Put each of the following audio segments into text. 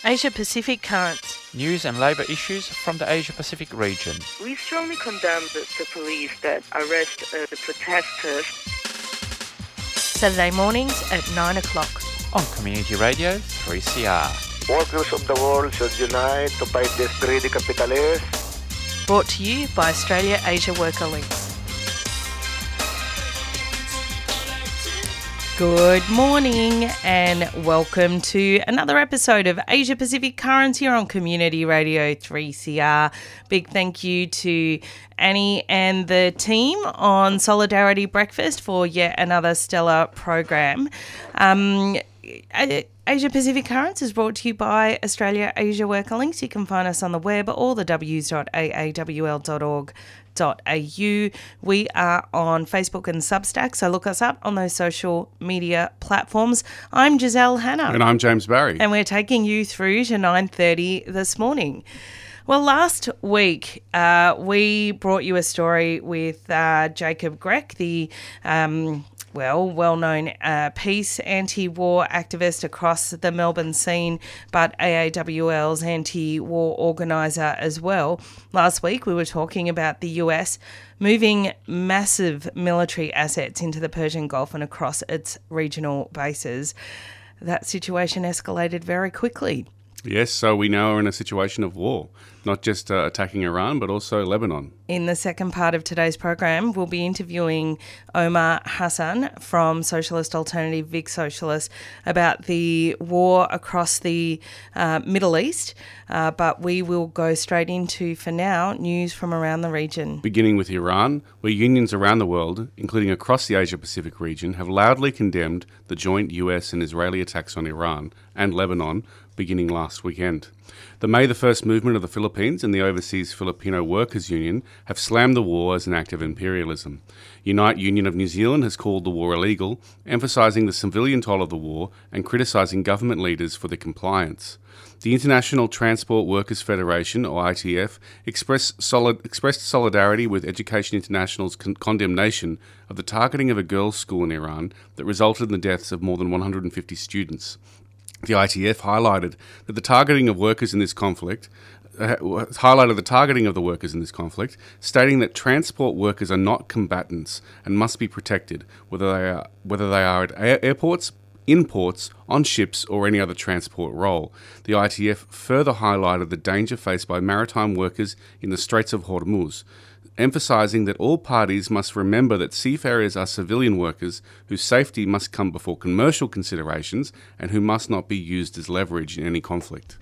Asia-Pacific Currents. News and labour issues from the Asia-Pacific region. We strongly condemn the police that arrest the protesters. Saturday mornings at 9 o'clock. On Community Radio 3CR. Workers of the world should unite to fight this greedy capitalists. Brought to you by Australia Asia Worker Links. Good morning and welcome to another episode of Asia Pacific Currents here on Community Radio 3CR. Big thank you to Annie and the team on Solidarity Breakfast for yet another stellar program. Asia Pacific Currents is brought to you by Australia Asia Worker Links. You can find us on the web at allthews.aawl.org.au. We are on Facebook and Substack, so look us up on those social media platforms. I'm Giselle Hanna. And I'm James Barry. And we're taking you through to 9:30 this morning. Well, last week we brought you a story with Jacob Grech, the well-known peace anti-war activist across the Melbourne scene, but AAWL's anti-war organiser as well. Last week we were talking about the US moving massive military assets into the Persian Gulf and across its regional bases. That situation escalated very quickly. Yes, so we now are in a situation of war, not just attacking Iran, but also Lebanon. In the second part of today's program, we'll be interviewing Omar Hassan from Socialist Alternative Vic Socialist about the war across the Middle East, but we will go straight into, for now, news from around the region. Beginning with Iran, where unions around the world, including across the Asia-Pacific region, have loudly condemned the joint US and Israeli attacks on Iran and Lebanon beginning last weekend. The May the 1st movement of the Philippines and the Overseas Filipino Workers Union have slammed the war as an act of imperialism. Unite Union of New Zealand has called the war illegal, emphasising the civilian toll of the war and criticising government leaders for their compliance. The International Transport Workers Federation, or ITF, expressed solidarity with Education International's condemnation of the targeting of a girls' school in Iran that resulted in the deaths of more than 150 students. The ITF highlighted that the targeting of workers in this conflict, stating that transport workers are not combatants and must be protected, whether they are at airports, in ports, on ships, or any other transport role. The ITF further highlighted the danger faced by maritime workers in the Straits of Hormuz, emphasising that all parties must remember that seafarers are civilian workers whose safety must come before commercial considerations and who must not be used as leverage in any conflict.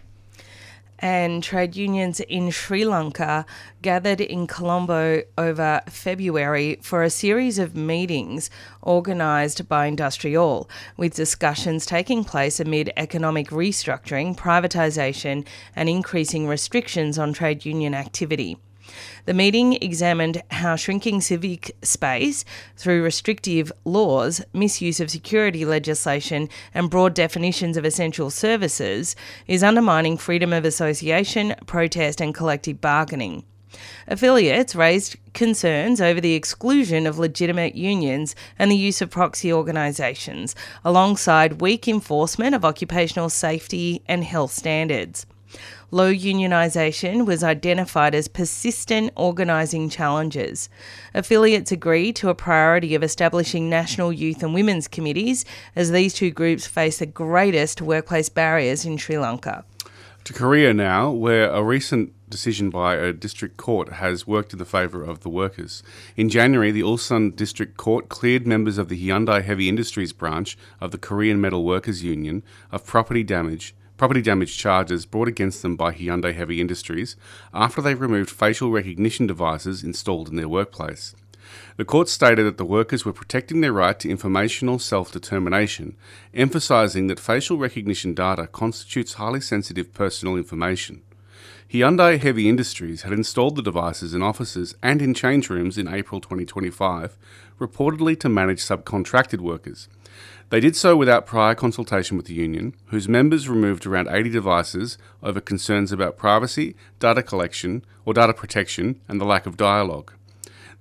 And trade unions in Sri Lanka gathered in Colombo over February for a series of meetings organised by Industrial, with discussions taking place amid economic restructuring, privatisation and increasing restrictions on trade union activity. The meeting examined how shrinking civic space through restrictive laws, misuse of security legislation and broad definitions of essential services is undermining freedom of association, protest and collective bargaining. Affiliates raised concerns over the exclusion of legitimate unions and the use of proxy organisations, alongside weak enforcement of occupational safety and health standards. Low unionisation was identified as persistent organising challenges. Affiliates agreed to a priority of establishing national youth and women's committees, as these two groups face the greatest workplace barriers in Sri Lanka. To Korea now, where a recent decision by a district court has worked in the favour of the workers. In January, the Ulsan District Court cleared members of the Hyundai Heavy Industries branch of the Korean Metal Workers Union of property damage charges brought against them by Hyundai Heavy Industries after they removed facial recognition devices installed in their workplace. The court stated that the workers were protecting their right to informational self-determination, emphasising that facial recognition data constitutes highly sensitive personal information. Hyundai Heavy Industries had installed the devices in offices and in change rooms in April 2025, reportedly to manage subcontracted workers. They did so without prior consultation with the union, whose members removed around 80 devices over concerns about privacy, data collection or data protection and the lack of dialogue.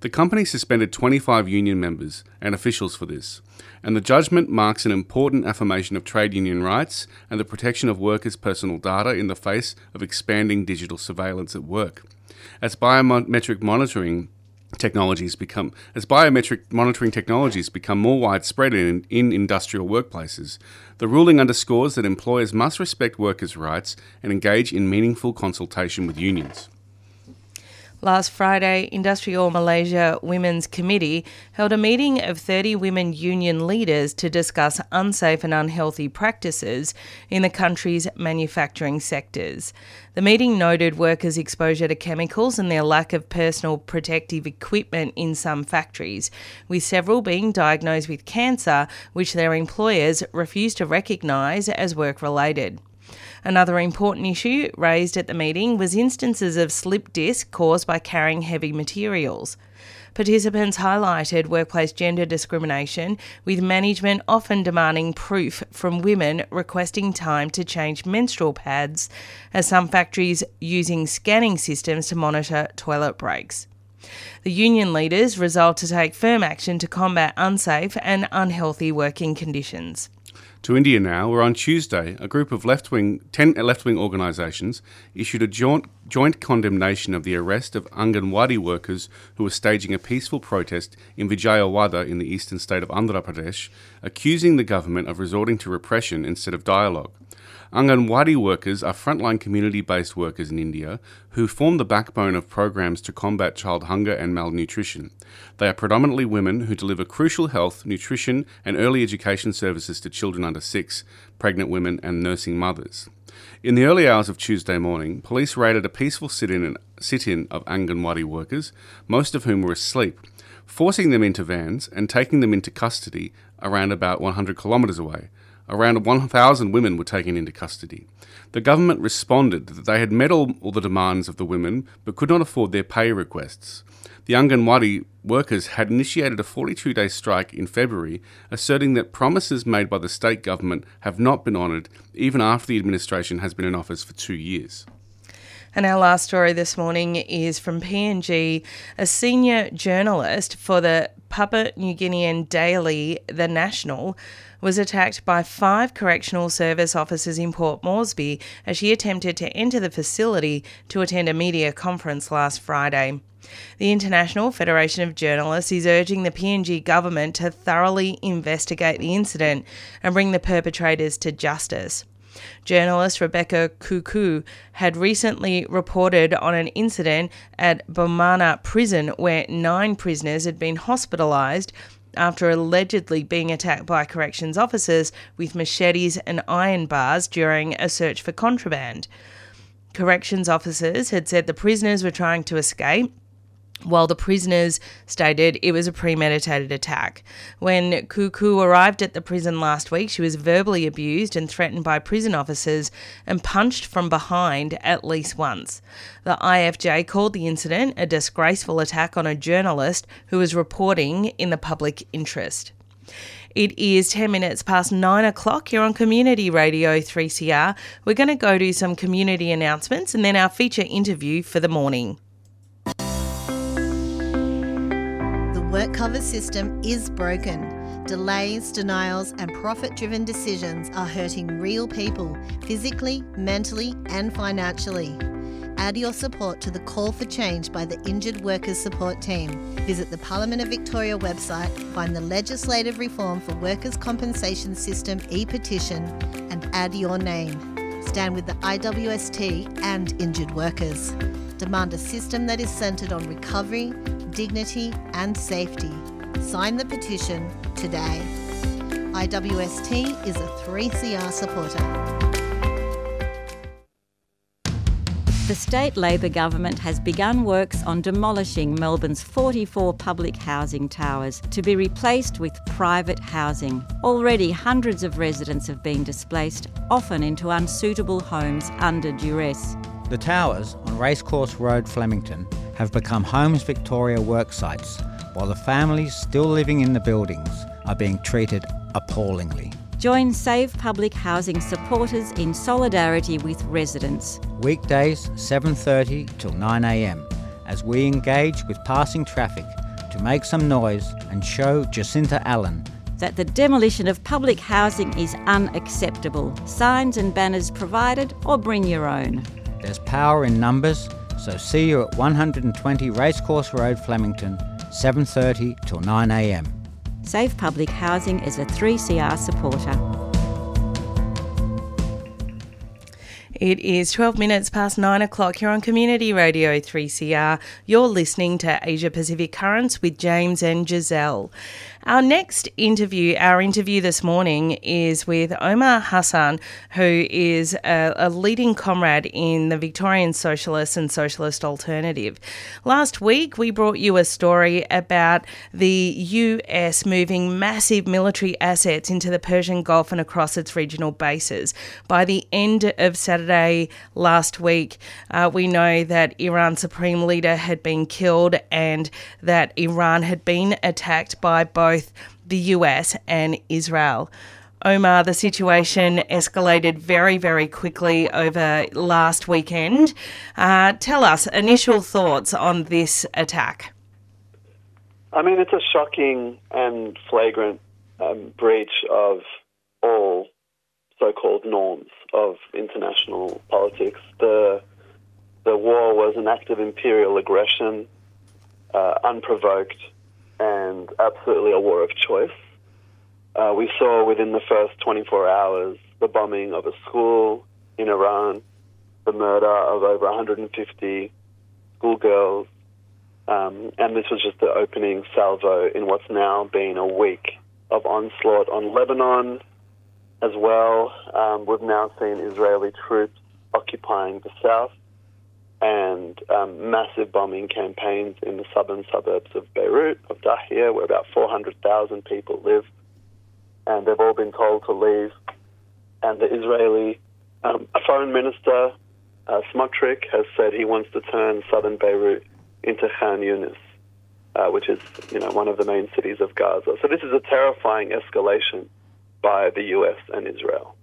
The company suspended 25 union members and officials for this, and the judgment marks an important affirmation of trade union rights and the protection of workers' personal data in the face of expanding digital surveillance at work. As biometric monitoring technologies become more widespread in industrial workplaces, the ruling underscores that employers must respect workers' rights and engage in meaningful consultation with unions. Last Friday, Industrial Malaysia Women's Committee held a meeting of 30 women union leaders to discuss unsafe and unhealthy practices in the country's manufacturing sectors. The meeting noted workers' exposure to chemicals and their lack of personal protective equipment in some factories, with several being diagnosed with cancer, which their employers refused to recognise as work-related. Another important issue raised at the meeting was instances of slip disc caused by carrying heavy materials. Participants highlighted workplace gender discrimination, with management often demanding proof from women requesting time to change menstrual pads, as some factories using scanning systems to monitor toilet breaks. The union leaders resolved to take firm action to combat unsafe and unhealthy working conditions. To India now, where on Tuesday, a group of 10 left-wing organisations issued a joint condemnation of the arrest of Anganwadi workers who were staging a peaceful protest in Vijayawada in the eastern state of Andhra Pradesh, accusing the government of resorting to repression instead of dialogue. Anganwadi workers are frontline community-based workers in India who form the backbone of programs to combat child hunger and malnutrition. They are predominantly women who deliver crucial health, nutrition and early education services to children under 6, pregnant women and nursing mothers. In the early hours of Tuesday morning, police raided a peaceful sit-in of Anganwadi workers, most of whom were asleep, forcing them into vans and taking them into custody around about 100 kilometres away. Around 1,000 women were taken into custody. The government responded that they had met all the demands of the women but could not afford their pay requests. The Anganwadi workers had initiated a 42-day strike in February, asserting that promises made by the state government have not been honoured even after the administration has been in office for 2 years. And our last story this morning is from PNG. A senior journalist for the Papua New Guinean daily The National was attacked by 5 correctional service officers in Port Moresby as she attempted to enter the facility to attend a media conference last Friday. The International Federation of Journalists is urging the PNG government to thoroughly investigate the incident and bring the perpetrators to justice. Journalist Rebecca Kuku had recently reported on an incident at Bomana Prison where 9 prisoners had been hospitalised after allegedly being attacked by corrections officers with machetes and iron bars during a search for contraband. Corrections officers had said the prisoners were trying to escape, while the prisoners stated it was a premeditated attack. When Kuku arrived at the prison last week, she was verbally abused and threatened by prison officers and punched from behind at least once. The IFJ called the incident a disgraceful attack on a journalist who was reporting in the public interest. It is 10 minutes past 9 o'clock. You're on Community Radio 3CR. We're going to go to some community announcements and then our feature interview for the morning. Work cover system is broken. Delays, denials and profit-driven decisions are hurting real people physically, mentally and financially. Add your support to the call for change by the Injured Workers Support Team. Visit the Parliament of Victoria website, find the legislative reform for workers' compensation system e-petition and add your name. Stand with the IWST and injured workers. Demand a system that is centred on recovery, dignity and safety. Sign the petition today. IWST is a 3CR supporter. The state Labor government has begun works on demolishing Melbourne's 44 public housing towers to be replaced with private housing. Already hundreds of residents have been displaced, often into unsuitable homes under duress. The towers on Racecourse Road, Flemington, have become Homes Victoria work sites, while the families still living in the buildings are being treated appallingly. Join Save Public Housing supporters in solidarity with residents. Weekdays 7:30 till 9 a.m. as we engage with passing traffic to make some noise and show Jacinta Allen that the demolition of public housing is unacceptable. Signs and banners provided, or bring your own. there's power in numbers, so see you at 120 Racecourse Road, Flemington, 7:30 till 9 a.m. Safe Public Housing is a 3CR supporter. It is 12 minutes past 9 o'clock here on Community Radio 3CR. You're listening to Asia Pacific Currents with James and Giselle. Our interview this morning is with Omar Hassan, who is a leading comrade in the Victorian Socialists and Socialist Alternative. Last week, we brought you a story about the US moving massive military assets into the Persian Gulf and across its regional bases. By the end of Saturday last week, we know that Iran's Supreme Leader had been killed and that Iran had been attacked by both the US and Israel. Omar, the situation escalated very, very quickly over last weekend. Tell us initial thoughts on this attack. I mean, it's a shocking and flagrant breach of all so-called norms of international politics. The war was an act of imperial aggression, unprovoked, and absolutely a war of choice. We saw within the first 24 hours the bombing of a school in Iran, the murder of over 150 schoolgirls, and this was just the opening salvo in what's now been a week of onslaught on Lebanon as well. We've now seen Israeli troops occupying the south and massive bombing campaigns in the southern suburbs of Beirut, of Dahia, where about 400,000 people live, and they've all been told to leave. And the Israeli foreign minister, Smotrich, has said he wants to turn southern Beirut into Khan Yunis, which is, one of the main cities of Gaza. So this is a terrifying escalation by the US and Israel.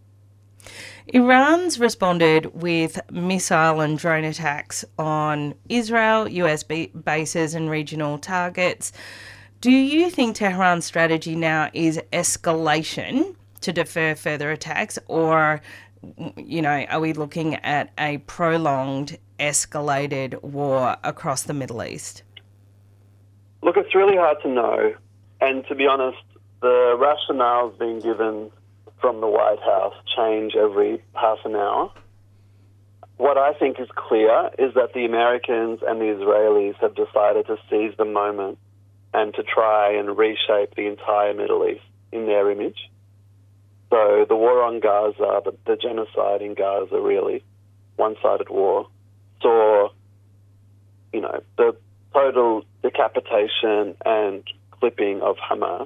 Iran's responded with missile and drone attacks on Israel, US bases and regional targets. Do you think Tehran's strategy now is escalation to defer further attacks, or, are we looking at a prolonged, escalated war across the Middle East? Look, it's really hard to know. And to be honest, the rationales being given from the White House change every half an hour. What I think is clear is that the Americans and the Israelis have decided to seize the moment and to try and reshape the entire Middle East in their image. So the war on Gaza, the genocide in Gaza, really, one-sided war, saw, the total decapitation and clipping of Hamas.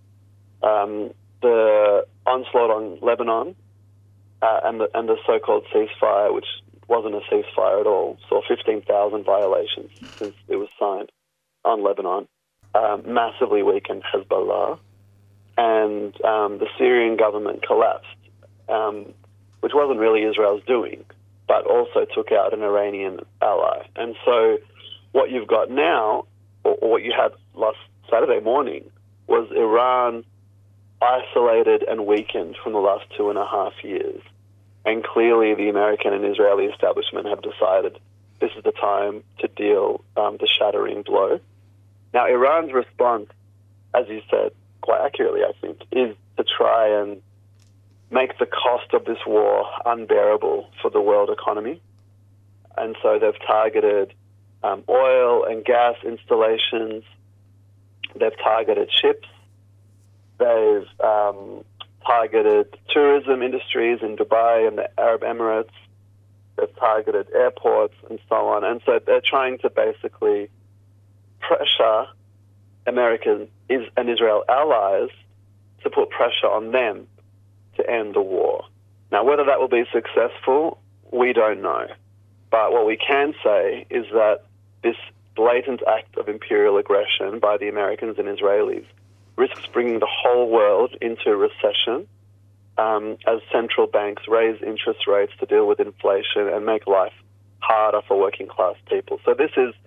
The onslaught on Lebanon and the so-called ceasefire, which wasn't a ceasefire at all, saw 15,000 violations since it was signed on Lebanon, massively weakened Hezbollah, and the Syrian government collapsed, which wasn't really Israel's doing, but also took out an Iranian ally. And so what you've got now, or what you had last Saturday morning, was Iran isolated and weakened from the last 2.5 years. And clearly the American and Israeli establishment have decided this is the time to deal the shattering blow. Now, Iran's response, as you said, quite accurately, I think, is to try and make the cost of this war unbearable for the world economy. And so they've targeted oil and gas installations. They've targeted ships. They've targeted tourism industries in Dubai and the Arab Emirates. They've targeted airports and so on. And so they're trying to basically pressure American and Israel allies to put pressure on them to end the war. Now, whether that will be successful, we don't know. But what we can say is that this blatant act of imperial aggression by the Americans and Israelis risks bringing the whole world into recession as central banks raise interest rates to deal with inflation and make life harder for working class people. So this is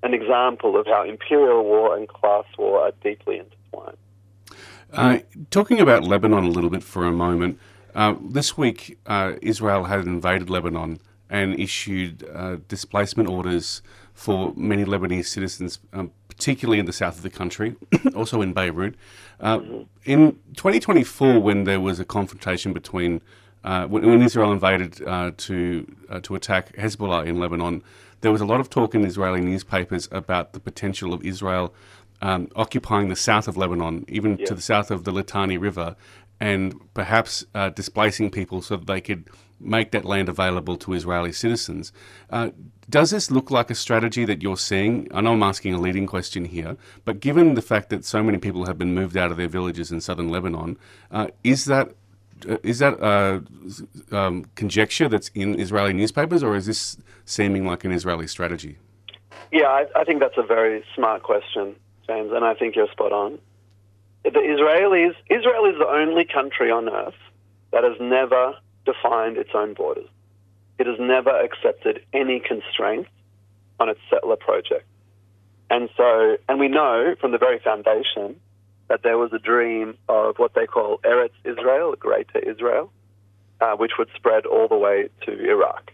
an example of how imperial war and class war are deeply intertwined. Talking about Lebanon a little bit for a moment, this week Israel had invaded Lebanon and issued displacement orders for many Lebanese citizens, particularly in the south of the country, also in Beirut. In 2024, when there was a confrontation between, when Israel invaded to attack Hezbollah in Lebanon, there was a lot of talk in Israeli newspapers about the potential of Israel occupying the south of Lebanon, even to the south of the Litani River, and perhaps displacing people so that they could make that land available to Israeli citizens. Does this look like a strategy that you're seeing? I know I'm asking a leading question here, but given the fact that so many people have been moved out of their villages in southern Lebanon, is that conjecture that's in Israeli newspapers, or is this seeming like an Israeli strategy? Yeah, I think that's a very smart question, James, and I think you're spot on. Israel is the only country on earth that has never defined its own borders. It has never accepted any constraints on its settler project. And we know from the very foundation that there was a dream of what they call Eretz Israel, Greater Israel, which would spread all the way to Iraq.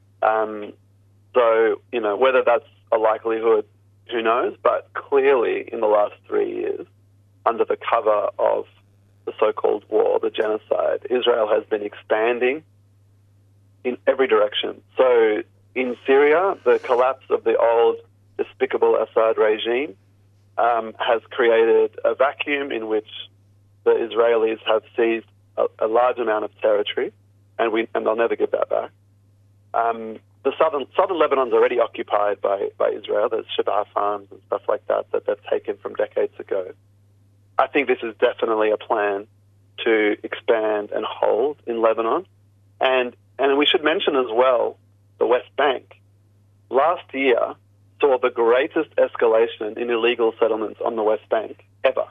Whether that's a likelihood, who knows? But clearly in the last 3 years, under the cover of the so-called war, the genocide, Israel has been expanding in every direction. So in Syria, the collapse of the old despicable Assad regime has created a vacuum in which the Israelis have seized a large amount of territory, and they'll never give that back. The southern Lebanon's already occupied by Israel. There's Shebaa farms and stuff like that they've taken from decades ago. I think this is definitely a plan to expand and hold in Lebanon. And we should mention as well the West Bank. Last year saw the greatest escalation in illegal settlements on the West Bank ever.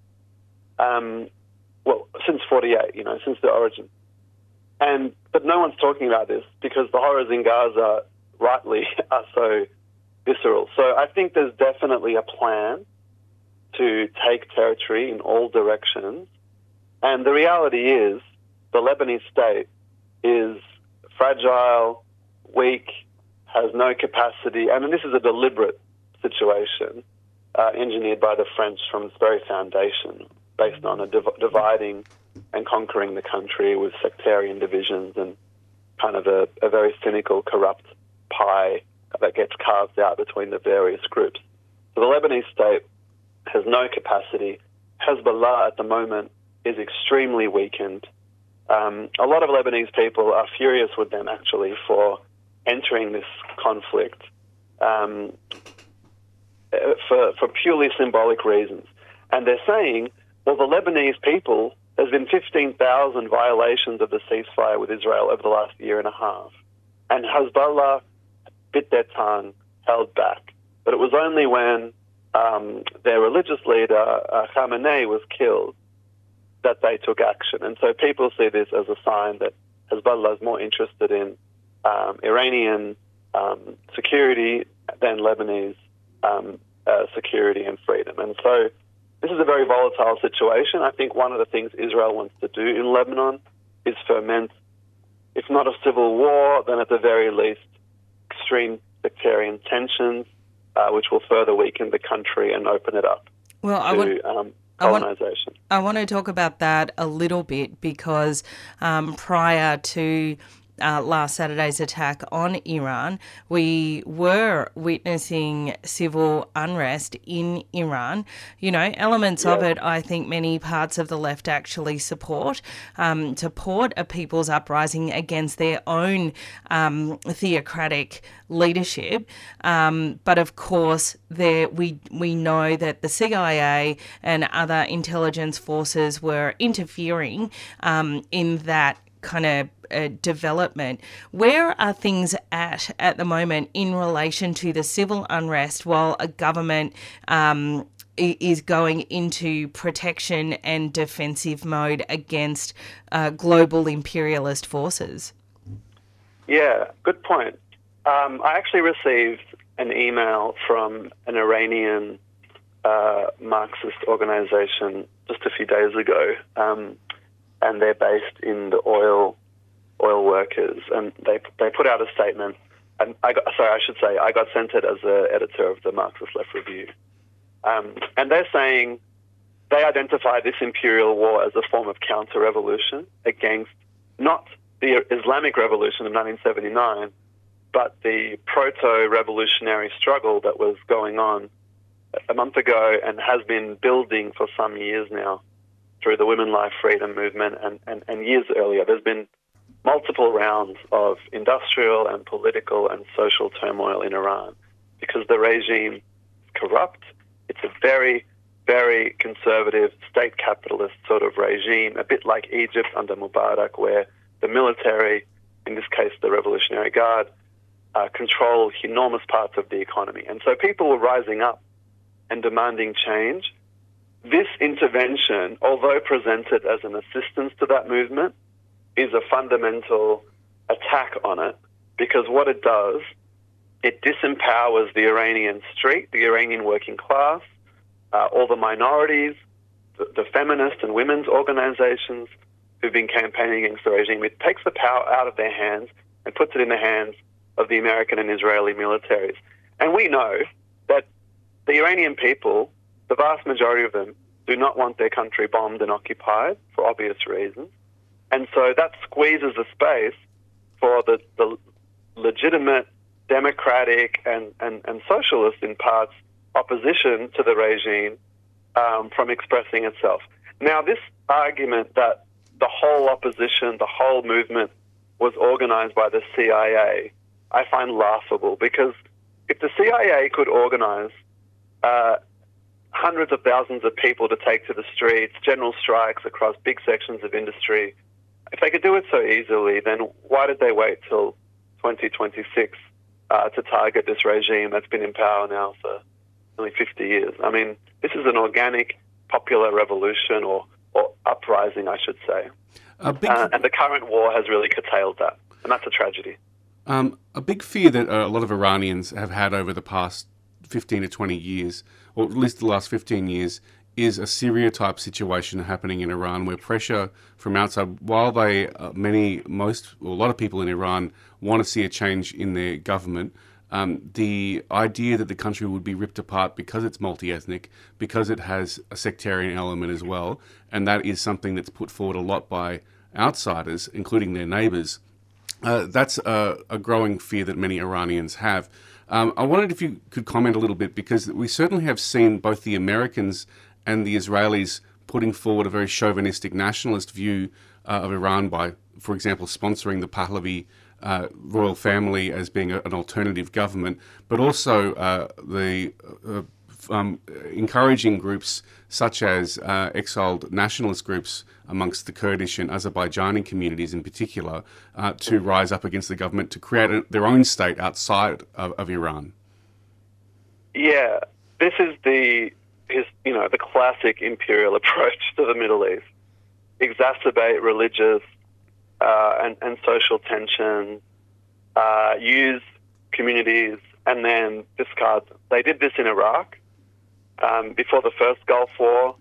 Since 48, since the origin. But no one's talking about this because the horrors in Gaza, rightly, are so visceral. So I think there's definitely a plan to take territory in all directions. And the reality is the Lebanese state is fragile, weak, has no capacity. I mean, this is a deliberate situation engineered by the French from its very foundation, based on a dividing and conquering the country with sectarian divisions and kind of a very cynical, corrupt pie that gets carved out between the various groups. So the Lebanese state has no capacity. Hezbollah at the moment is extremely weakened. A lot of Lebanese people are furious with them, actually, for entering this conflict for purely symbolic reasons. And they're saying, well, the Lebanese people, there's been 15,000 violations of the ceasefire with Israel over the last year and a half. And Hezbollah bit their tongue, held back. But it was only when their religious leader, Khamenei, was killed that they took action. And so people see this as a sign that Hezbollah is more interested in Iranian security than Lebanese security and freedom. And so this is a very volatile situation. I think one of the things Israel wants to do in Lebanon is foment, if not a civil war, then at the very least extreme sectarian tensions, which will further weaken the country and open it up to colonization. I want to talk about that a little bit because prior to last Saturday's attack on Iran, we were witnessing civil unrest in Iran. Elements of it, I think many parts of the left actually support a people's uprising against their own theocratic leadership. But of course, we know that the CIA and other intelligence forces were interfering in that kind of development. Where are things at the moment in relation to the civil unrest while a government is going into protection and defensive mode against global imperialist forces? Yeah, good point. I actually received an email from an Iranian Marxist organization just a few days ago, and they're based in the oil workers, and they put out a statement. And I got sent it as the editor of the Marxist Left Review, and they're saying they identify this imperial war as a form of counter-revolution against not the Islamic Revolution of 1979, but the proto-revolutionary struggle that was going on a month ago and has been building for some years now through the Women Life Freedom movement and years earlier. There's been multiple rounds of industrial and political and social turmoil in Iran because the regime is corrupt. It's a very, very conservative state capitalist sort of regime, a bit like Egypt under Mubarak, where the military, in this case the Revolutionary Guard, control enormous parts of the economy. And so people were rising up and demanding change. This intervention, although presented as an assistance to that movement, is a fundamental attack on it, because what it does, it disempowers the Iranian street, the Iranian working class, all the minorities, the feminist and women's organizations who've been campaigning against the regime. It takes the power out of their hands and puts it in the hands of the American and Israeli militaries. And we know that the Iranian people, the vast majority of them, do not want their country bombed and occupied for obvious reasons. And so that squeezes the space for the legitimate democratic and socialist, in parts, opposition to the regime from expressing itself. Now, this argument that the whole opposition, the whole movement was organized by the CIA, I find laughable, because if the CIA could organize hundreds of thousands of people to take to the streets, general strikes across big sections of industry, if they could do it so easily, then why did they wait till 2026 to target this regime that's been in power now for nearly 50 years? I mean, this is an organic popular revolution or uprising, I should say. And the current war has really curtailed that, and that's a tragedy. A big fear that a lot of Iranians have had over the past 15 to 20 years, or at least the last 15 years, is a Syria-type situation happening in Iran, where pressure from outside, while a lot of people in Iran want to see a change in their government, the idea that the country would be ripped apart because it's multi-ethnic, because it has a sectarian element as well, and that is something that's put forward a lot by outsiders, including their neighbours. That's a growing fear that many Iranians have. I wondered if you could comment a little bit, because we certainly have seen both the Americans and the Israelis putting forward a very chauvinistic nationalist view of Iran by, for example, sponsoring the Pahlavi royal family as being an alternative government, but also encouraging groups such as exiled nationalist groups amongst the Kurdish and Azerbaijani communities in particular to rise up against the government to create their own state outside of Iran. Yeah, this is the classic imperial approach to the Middle East. Exacerbate religious and social tension, use communities, and then discard them. They did this in Iraq before the first Gulf War.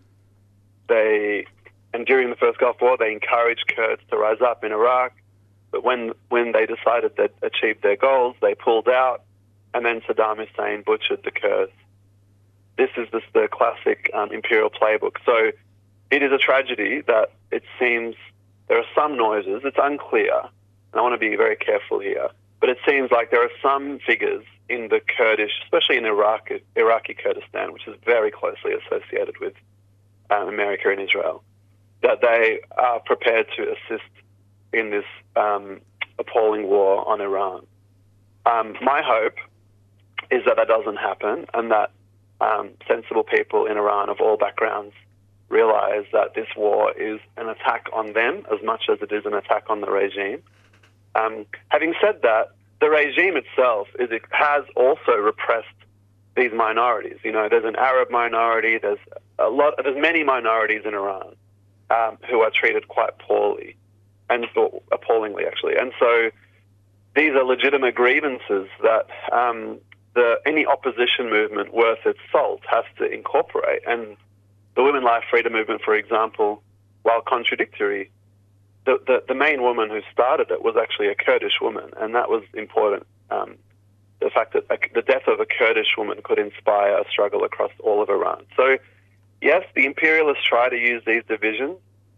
And during the first Gulf War, they encouraged Kurds to rise up in Iraq. But when they decided they'd achieved their goals, they pulled out, and then Saddam Hussein butchered the Kurds. This is the classic imperial playbook. So it is a tragedy that it seems there are some noises. It's unclear, and I want to be very careful here, but it seems like there are some figures in the Kurdish, especially in Iraqi Kurdistan, which is very closely associated with America and Israel, that they are prepared to assist in this appalling war on Iran. My hope is that doesn't happen, and that sensible people in Iran of all backgrounds realize that this war is an attack on them as much as it is an attack on the regime. Having said that, the regime itself has also repressed these minorities. You know, there's an Arab minority, there's many minorities in Iran who are treated quite poorly, and appallingly actually. And so these are legitimate grievances that any opposition movement worth its salt has to incorporate. And the Women Life Freedom Movement, for example, while contradictory, the main woman who started it was actually a Kurdish woman, and that was important. The fact that the death of a Kurdish woman could inspire a struggle across all of Iran. So, yes, the imperialists try to use these divisions,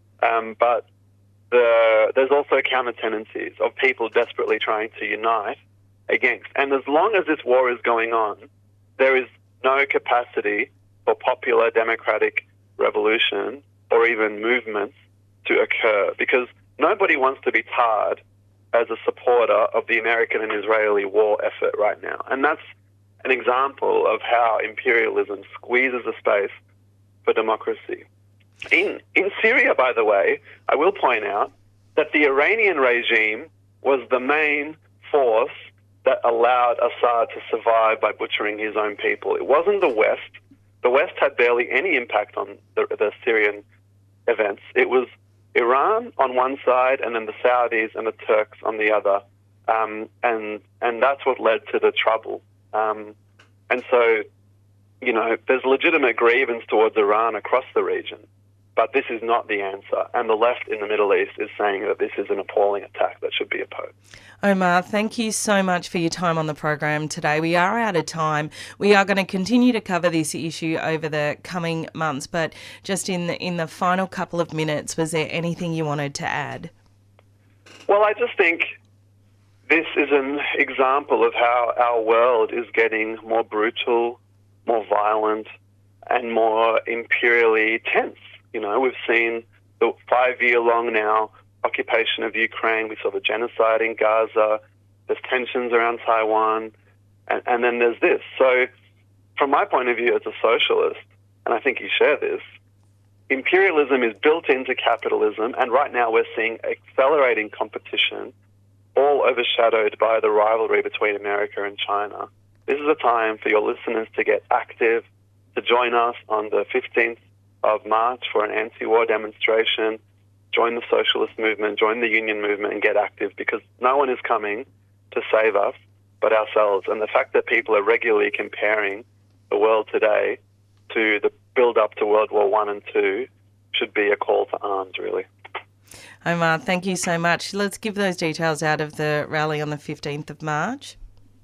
but there's also counter tendencies of people desperately trying to unite against. And as long as this war is going on, there is no capacity for popular democratic revolution or even movements to occur, because nobody wants to be tarred as a supporter of the American and Israeli war effort right now. And that's an example of how imperialism squeezes the space for democracy. In Syria, by the way, I will point out that the Iranian regime was the main force that allowed Assad to survive by butchering his own people. It wasn't the West. The West had barely any impact on the Syrian events. It was Iran on one side and then the Saudis and the Turks on the other. And that's what led to the trouble. And so, you know, there's legitimate grievance towards Iran across the region, but this is not the answer. And the left in the Middle East is saying that this is an appalling attack that should be opposed. Omar, thank you so much for your time on the program today. We are out of time. We are going to continue to cover this issue over the coming months, but just in the final couple of minutes, was there anything you wanted to add? Well, I just think this is an example of how our world is getting more brutal, more violent, and more imperially tense. You know, we've seen the 5-year-long now occupation of Ukraine. We saw the genocide in Gaza. There's tensions around Taiwan. And then there's this. So from my point of view as a socialist, and I think you share this, imperialism is built into capitalism, and right now we're seeing accelerating competition, all overshadowed by the rivalry between America and China. This is a time for your listeners to get active, to join us on the 15th of March for an anti-war demonstration, join the socialist movement, join the union movement, and get active, because no one is coming to save us but ourselves. And the fact that people are regularly comparing the world today to the build-up to World War I and II should be a call to arms, really. Omar, thank you so much. Let's give those details out of the rally on the 15th of March.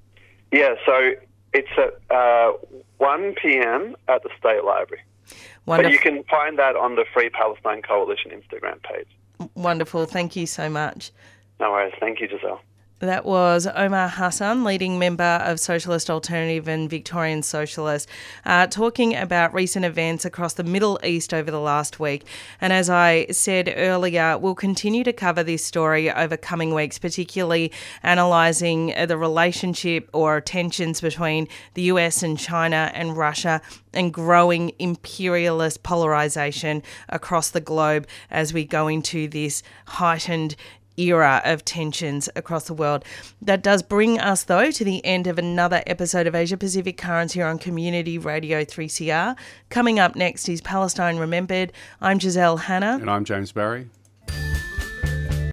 Yeah, so it's at 1 p.m. at the State Library. Wonderful. But you can find that on the Free Palestine Coalition Instagram page. Wonderful. Thank you so much. No worries. Thank you, Giselle. That was Omar Hassan, leading member of Socialist Alternative and Victorian Socialist, talking about recent events across the Middle East over the last week. And as I said earlier, we'll continue to cover this story over coming weeks, particularly analysing the relationship or tensions between the US and China and Russia and growing imperialist polarisation across the globe as we go into this heightened era of tensions across the world. That does bring us, though, to the end of another episode of Asia Pacific Currents here on Community Radio 3CR. Coming up next is Palestine Remembered. I'm Giselle Hanna. And I'm James Barry.